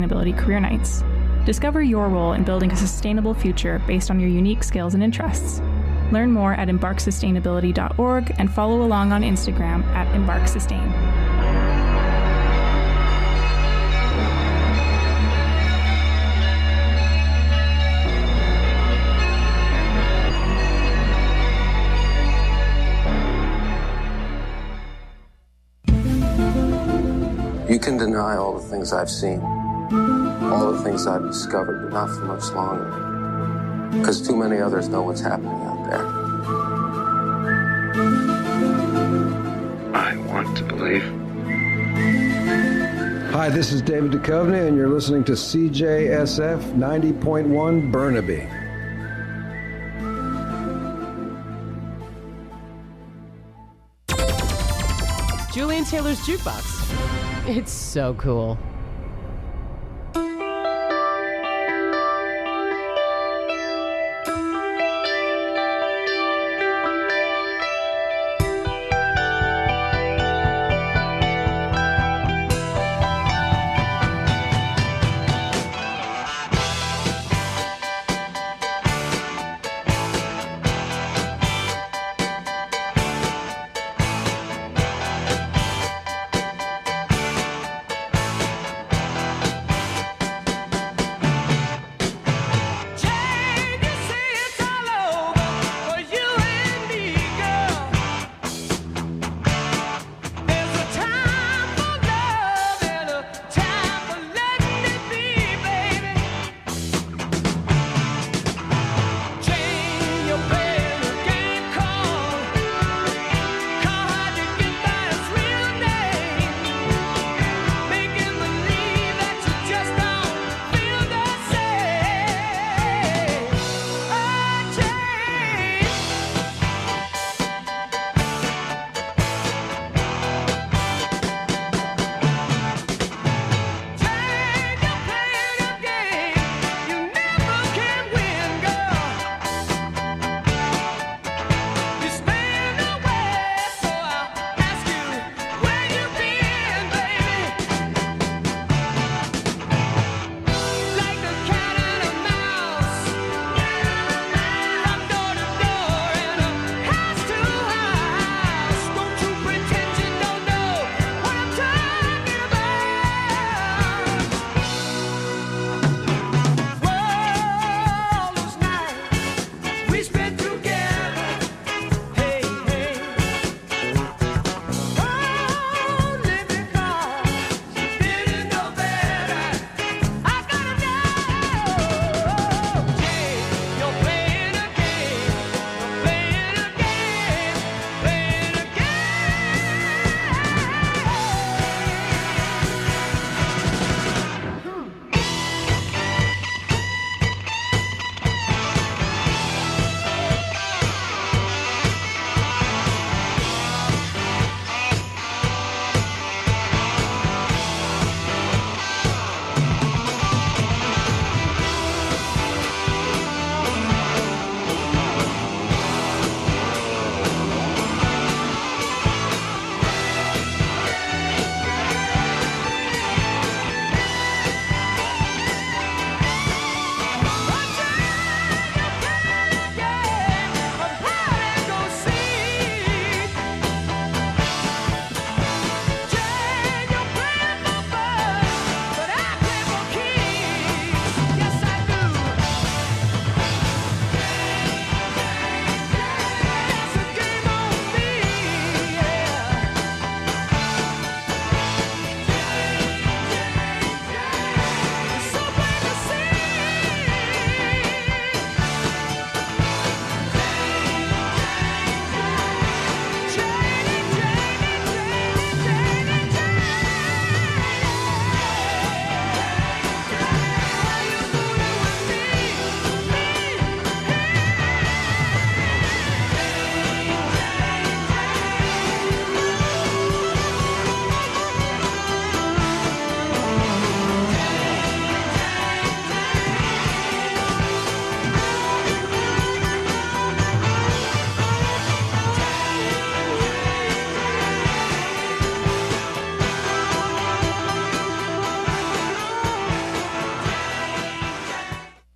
Sustainability Career Nights. Discover your role in building a sustainable future based on your unique skills and interests. Learn more at embarksustainability.org and follow along on Instagram at embarksustain. You can deny all the things I've seen, all the things I've discovered, but not for much longer, because too many others know what's happening out there. I want to believe. Hi, this is David Duchovny, and you're listening to CJSF 90.1 Burnaby. Julian Taylor's Jukebox. It's so cool.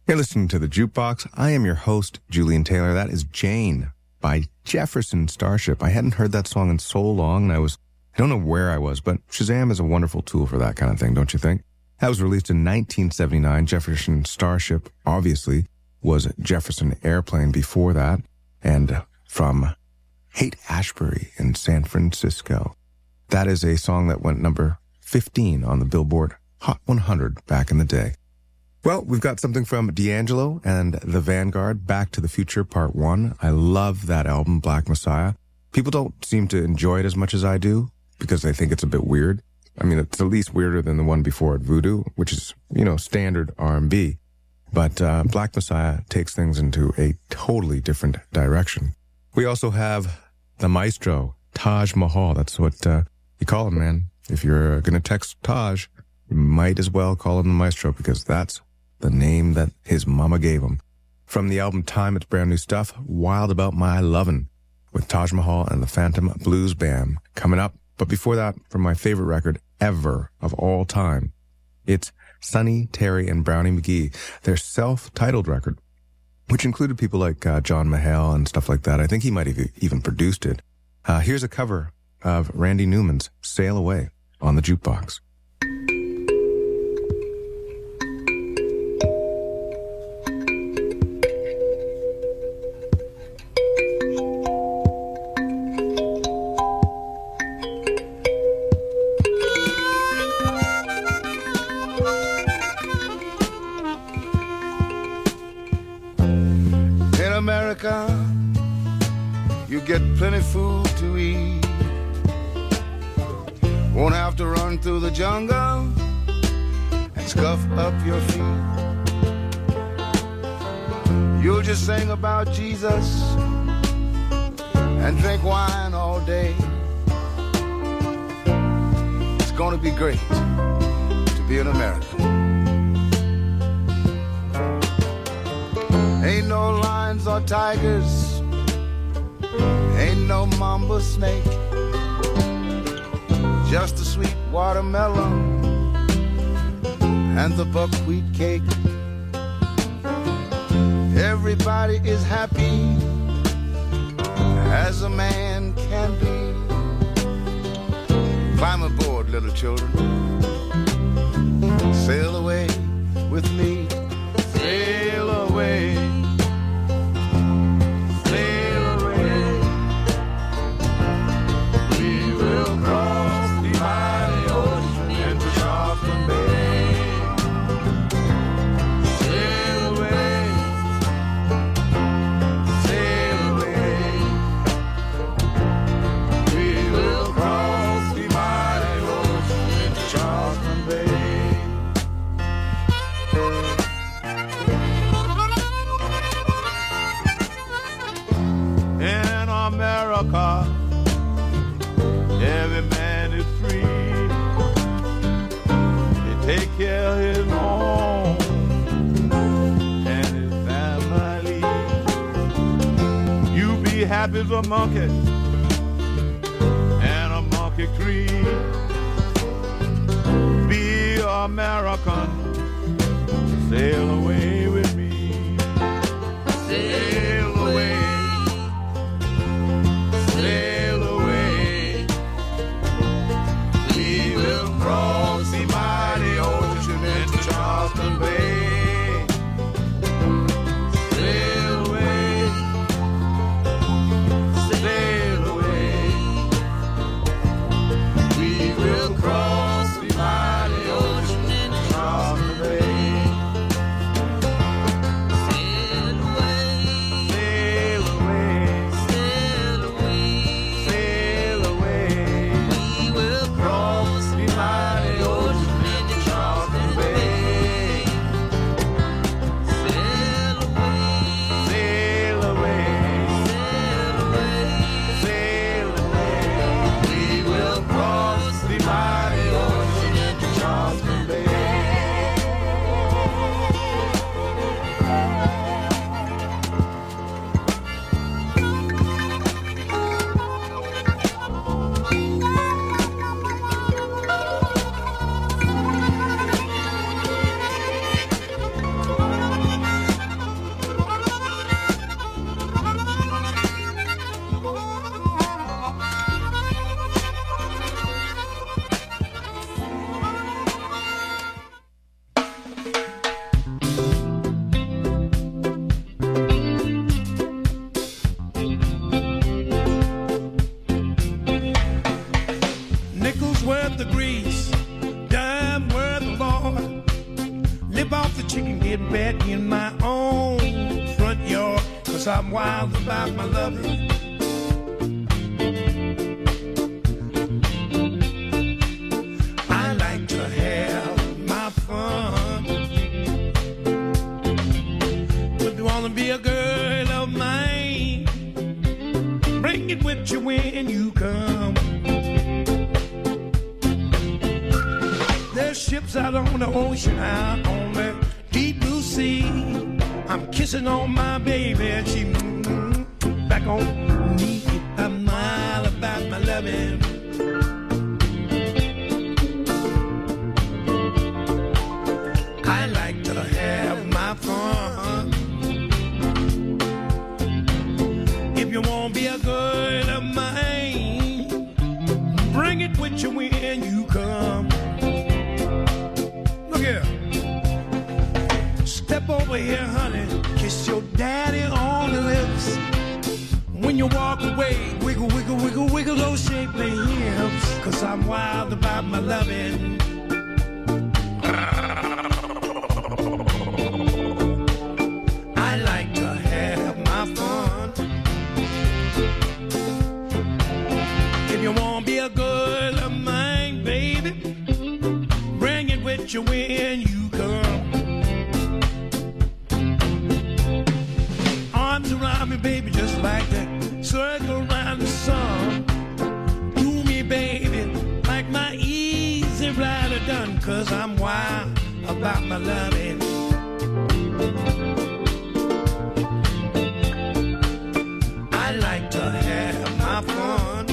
You're listening to The Jukebox. I am your host, Julian Taylor. That is Jane by Jefferson Starship. I hadn't heard that song in so long, and I don't know where I was, but Shazam is a wonderful tool for that kind of thing, don't you think? That was released in 1979. Jefferson Starship, obviously, was Jefferson Airplane before that, and from Haight-Ashbury in San Francisco. That is a song that went number 15 on the Billboard Hot 100 back in the day. Well, we've got something from D'Angelo and The Vanguard, Back to the Future Part 1. I love that album, Black Messiah. People don't seem to enjoy it as much as I do because they think it's a bit weird. I mean, it's at least weirder than the one before it, Voodoo, which is, standard R&B. But Black Messiah takes things into a totally different direction. We also have the maestro, Taj Mahal. That's what you call him, man. If you're going to text Taj, you might as well call him the maestro because that's the name that his mama gave him. From the album Time, it's brand new stuff, Wild About My Lovin', with Taj Mahal and the Phantom Blues Band coming up. But before that, from my favorite record ever of all time, it's Sonny Terry and Brownie McGhee, their self-titled record, which included people like John Mayall and stuff like that. I think he might have even produced it. Here's a cover of Randy Newman's Sail Away on the Jukebox. You get plenty food to eat. Won't have to run through the jungle and scuff up your feet. You'll just sing about Jesus and drink wine all day. It's gonna be great to be an American. Ain't no lions or tigers, ain't no mamba snake, just a sweet watermelon and the buckwheat cake. Everybody is happy as a man can be. Climb aboard, little children, sail away with me. Sail away, sail away. We will cross the mighty ocean into Charleston Bay. Sail away, sail away. We will cross the mighty ocean into Charleston Bay. America, every man is free. They take care of his home and his family. You be happy as a monkey and a monkey tree. Be American, sail away with me. Sail away. Sail away. We will cross the mighty ocean into Charleston Bay. Sail away. Sail away. We will cross the mighty ocean into Charleston Bay. get wet in my own front yard, 'cause I'm wild about my loving. I like to have my fun. If you wanna be a girl of mine, bring it with you when you come. There's ships out on the ocean, out on the deep blue sea. I'm kissing on my baby, and she back on me. I'm wild about my loving. I like to have my fun. If you won't be a girl of mine, bring it with you when you come. Look here. Step over here, honey. Kiss your daddy on the lips. When you walk away, wiggle, wiggle, wiggle, wiggle those shapely hips. 'Cause I'm wild about my loving. I like to have my fun. If you won't be a girl of mine, baby, bring it with you when you come. Arms around me, baby, just like that. Circle around the sun. Do me, baby, like my easy rider done. 'Cause I'm wild about my loving. I like to have my fun.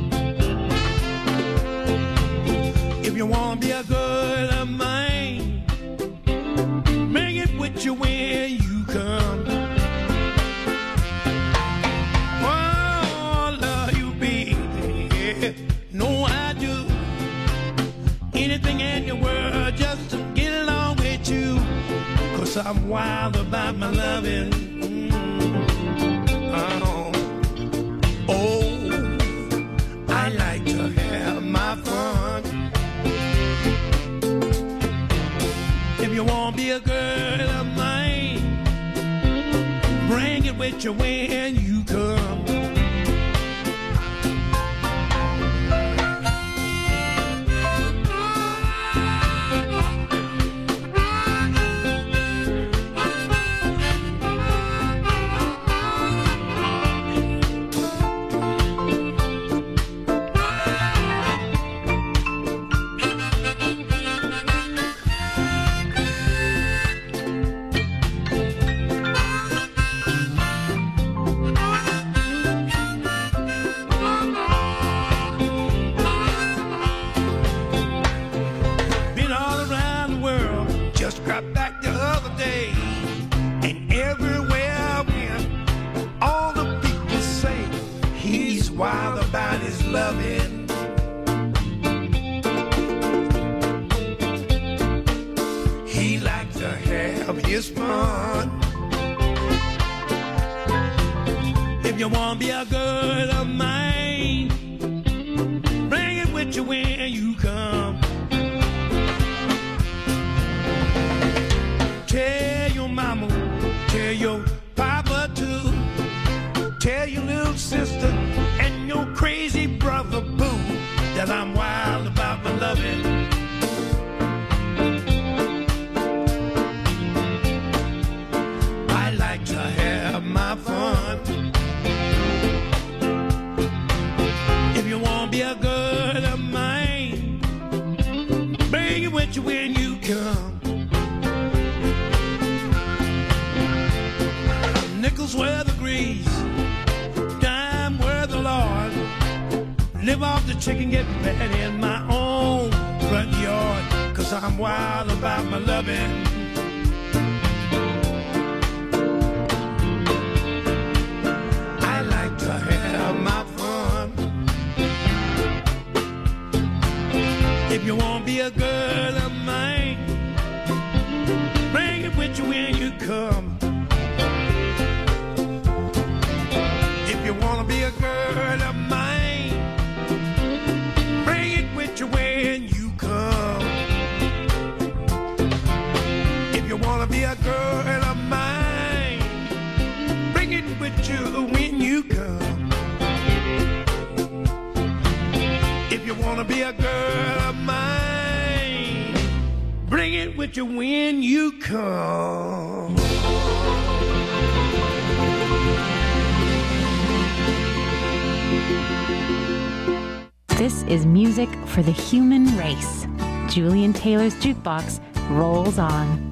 If you wanna be a girl of mine, bring it with you when you come. Oh, love you, baby. No, I do anything in your world just to get along with you. 'Cause I'm wild about my loving. Oh, I like to have my fun. If you won't be a girl of mine, bring it with you when you come. Wild about his loving. He likes to have his fun. If you want to be a girl of mine, bring it with you when you come. Tell your mama, tell your papa too. Tell your little sister and your crazy brother boo that I'm wild about my loving. I like to have my fun. If you want to be a girl of mine, bring it with you when you come. Nickels worth the grease, live off the chicken, get fat in my own front yard. 'Cause I'm wild about my loving. I like to have my fun. If you want to be a girl of mine, bring it with you when you come. If you want to be a girl of mine, bring it with you when you come. be a girl of mine, bring it with you when you come. If you wanna be a girl of mine, bring it with you when you come. This is music for the human race. Julian Taylor's Jukebox rolls on.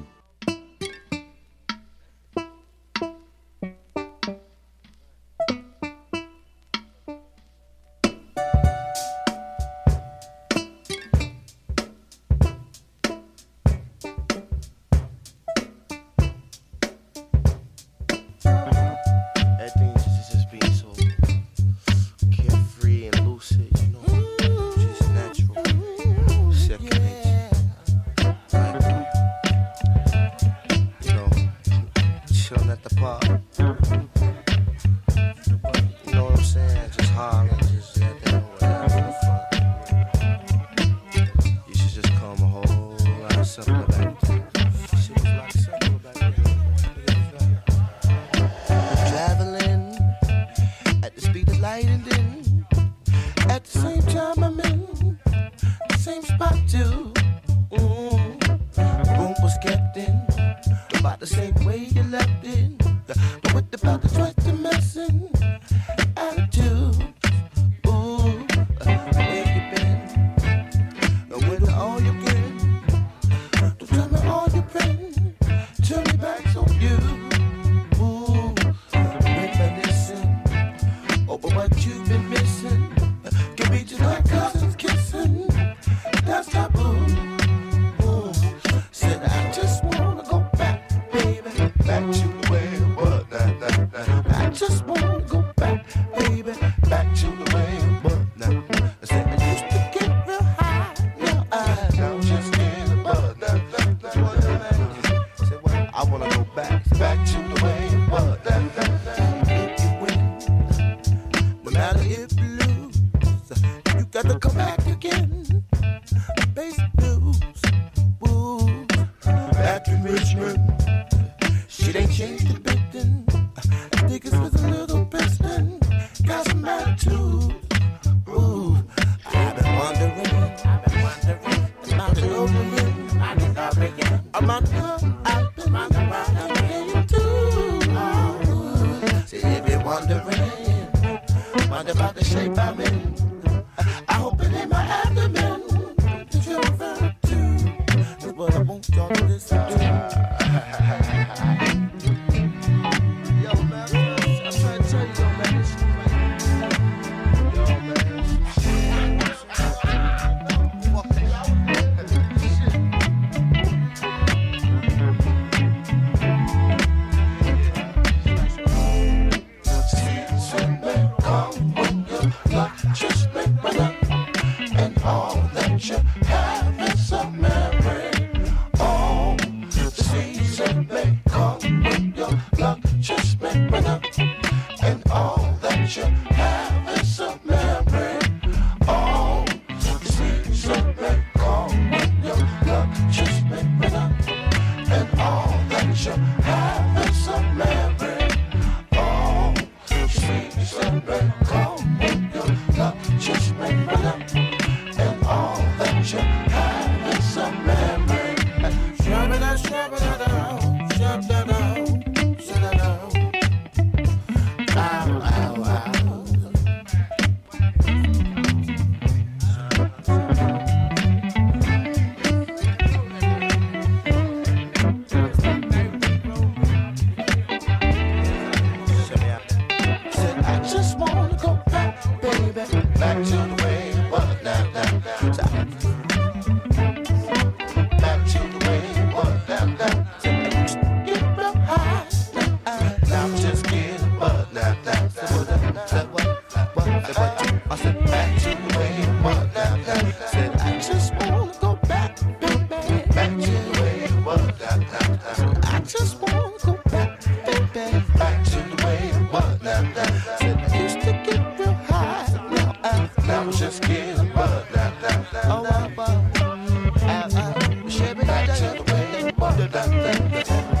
Back to the way it was.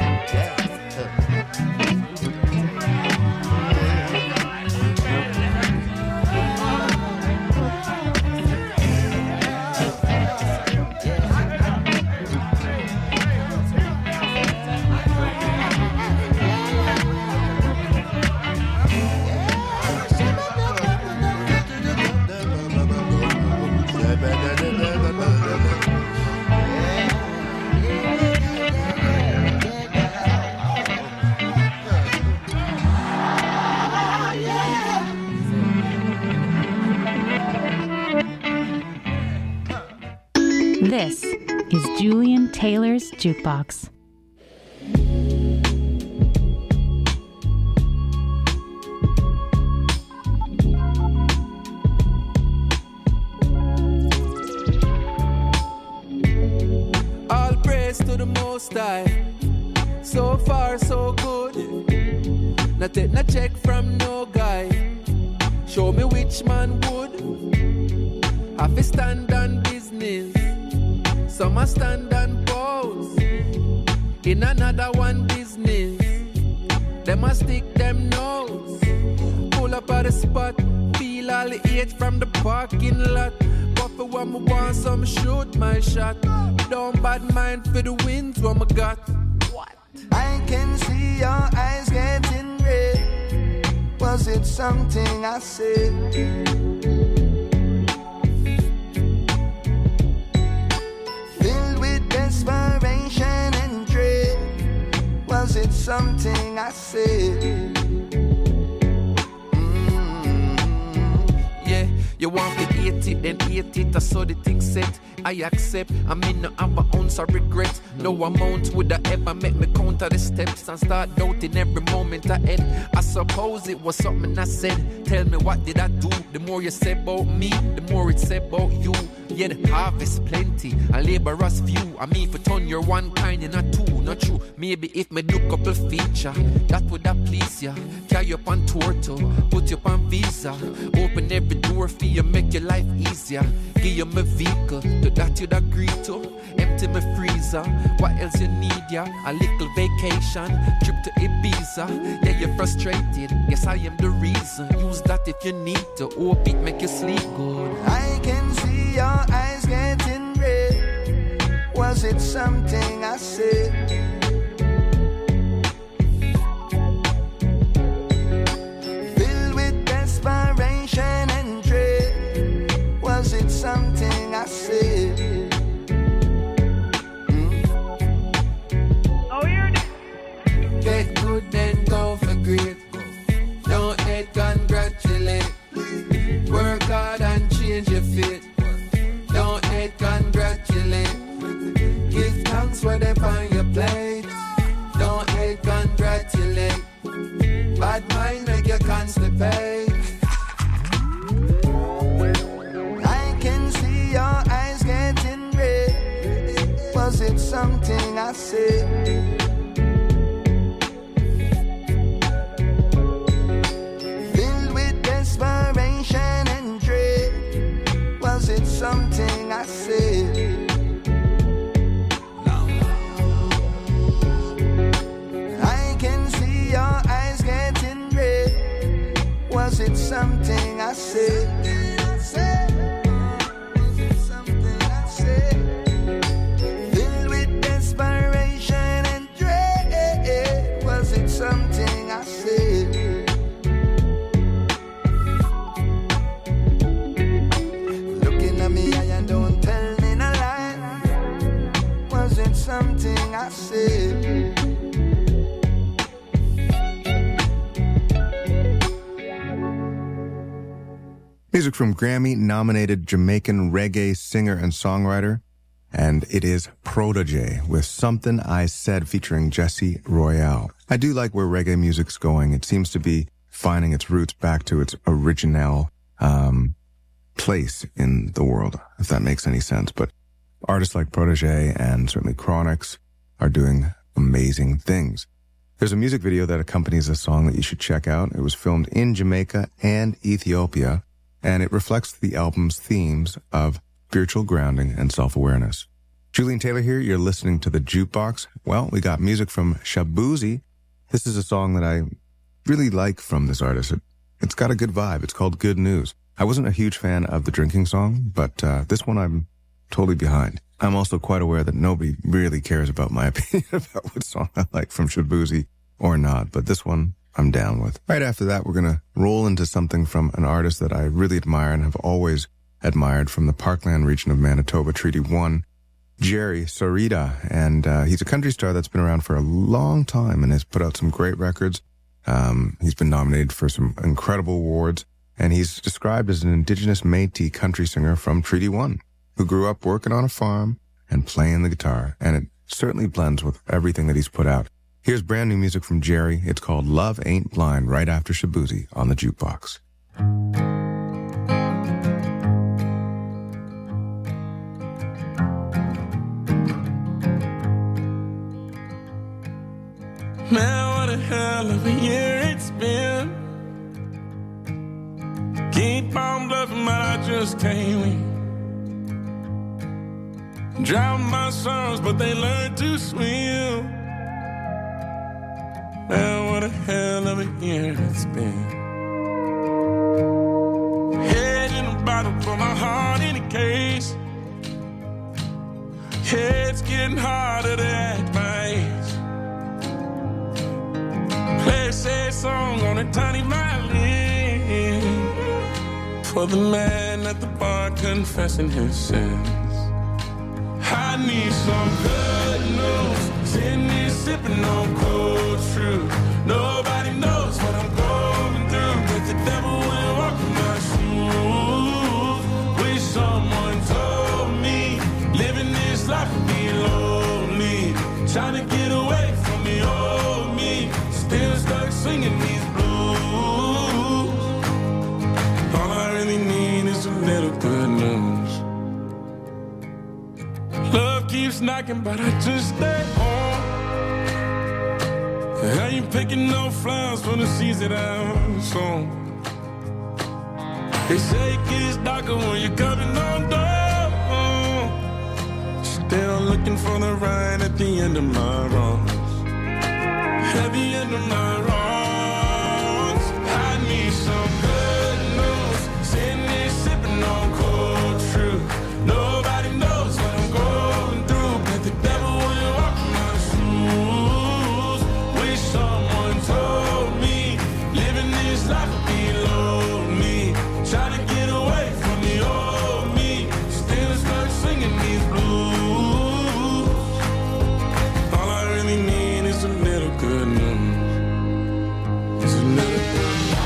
is Julian Taylor's Jukebox. All praise to the Most High. So far, so good. Not take no check from no guy. Show me which man would. Have to stand on business. Some a stand and pose. In another one business. Them a stick them nose. Pull up at the spot. Feel all the hate from the parking lot. But for one me want some shoot my shot. Don't bad mind for the wins what me got. What? I can see your eyes getting red. Was it something I said? Filled with desperation and dread. Was it something I said? Yeah, you want me hate it, then hate it. I saw the thing set. I accept, I mean no have an ounce of regret. No amount would I ever make me counter the steps and start doubting every moment I had. I suppose it was something I said. Tell me what did I do? The more you say about me, the more it say about you. Yeah, the harvest plenty, and laborers few. I mean for turn you're one kind and not two, not true. Maybe if me do couple feature, that would have please ya. Carry you up on tour to, put you up on visa. Open every door for you, make your life easier. Give you my vehicle, to that you'd agree to. Empty my freezer, what else you need, yeah? A little vacation, trip to Ibiza. Yeah, you're frustrated, yes I am the reason. Use that if you need to, hope it make you sleep good. I can see your eyes getting red. Was it something I said? Filled with desperation and dread. Was it something I said? Get good then go for great. Don't hate, congratulate. Work hard and change your fate. Don't hate, congratulate. Give thanks where they find your plate. Don't hate, congratulate. Bad mind make you constipate. I can see your eyes getting red. Was it something I said? Something I said. I can see your eyes getting red. Was it something I said? Was it something I said? Filled with desperation and dread. Was it something I said? Something I said. Music from Grammy-nominated Jamaican reggae singer and songwriter, and it is Protégé with Something I Said featuring Jesse Royale. I do like where reggae music's going. It seems to be finding its roots back to its original place in the world, if that makes any sense. But artists like Protégé and certainly Chronixx are doing amazing things. There's a music video that accompanies the song that you should check out. It was filmed in Jamaica and Ethiopia, and it reflects the album's themes of spiritual grounding and self-awareness. Julian Taylor here. You're listening to The Jukebox. Well, we got music from Shaboozey. This is a song that I really like from this artist. It's got a good vibe. It's called Good News. I wasn't a huge fan of the drinking song, but this one I'm totally behind. I'm also quite aware that nobody really cares about my opinion about what song I like from Shaboozey or not, but this one I'm down with. Right after that, we're going to roll into something from an artist that I really admire and have always admired from the Parkland region of Manitoba, Treaty 1, Jerry Sarita. And he's a country star that's been around for a long time and has put out some great records. He's been nominated for some incredible awards, and he's described as an Indigenous Métis country singer from Treaty 1. Who grew up working on a farm and playing the guitar, and it certainly blends with everything that he's put out. Here's brand new music from Jerry. It's called Love Ain't Blind, right after Shaboozey on the Jukebox. Man, what a hell of a year it's been. Keep on bluffing, but I just can't win. Drown my sorrows, but they learn to swim. Man, what a hell of a year it's been. Head in a bottle for my heart in a case. It's getting harder to act my age. Play a sad song on a tiny violin for the man at the bar confessing his sins. I need some good news. Sitting here sipping on cold truth. Nobody knows what I'm going through, but the devil will walk in my shoes. Wish someone told me living this life would be lonely. Trying to get away from the old me. Still stuck singing these blues. All I really need is a little good news. Love keeps knocking, but I just stay home. I ain't picking no flowers for the seeds that I've sown. They say it gets darker when you're coming on down. Still looking for the right at the end of my wrongs. At the end of my wrongs, I need some good news. Sitting there sipping on cold truth. Nobody knows what I'm going through, but the devil will walk in my shoes. Wish someone told me living this life would be lonely. Trying to get away from the old me. Still stuck singing these blues. All I really need is a little good news. It's a little good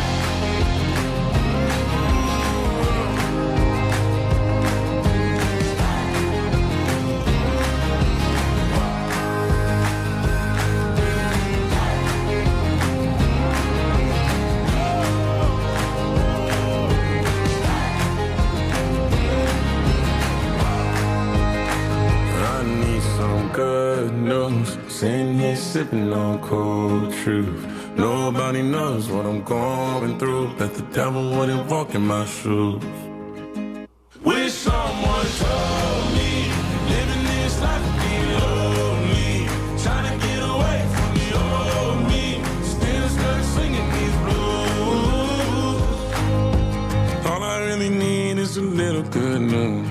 good news. Sitting here sipping on cold truth. Nobody knows what I'm going through, but the devil wouldn't walk in my shoes. Wish someone told me living this life would be lonely. Trying to get away from the old me. Still stuck singing these blues. All I really need is a little good news.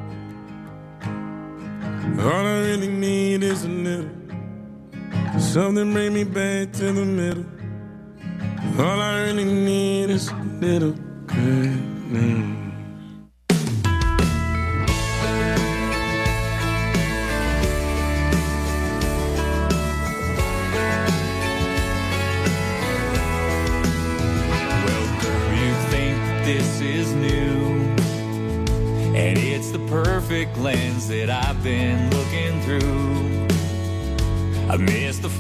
All I really need is a little. Something bring me back to the middle. All I really need is a little good news. Well, girl, you think this is new, and it's the perfect lens that I've been looking through. I missed the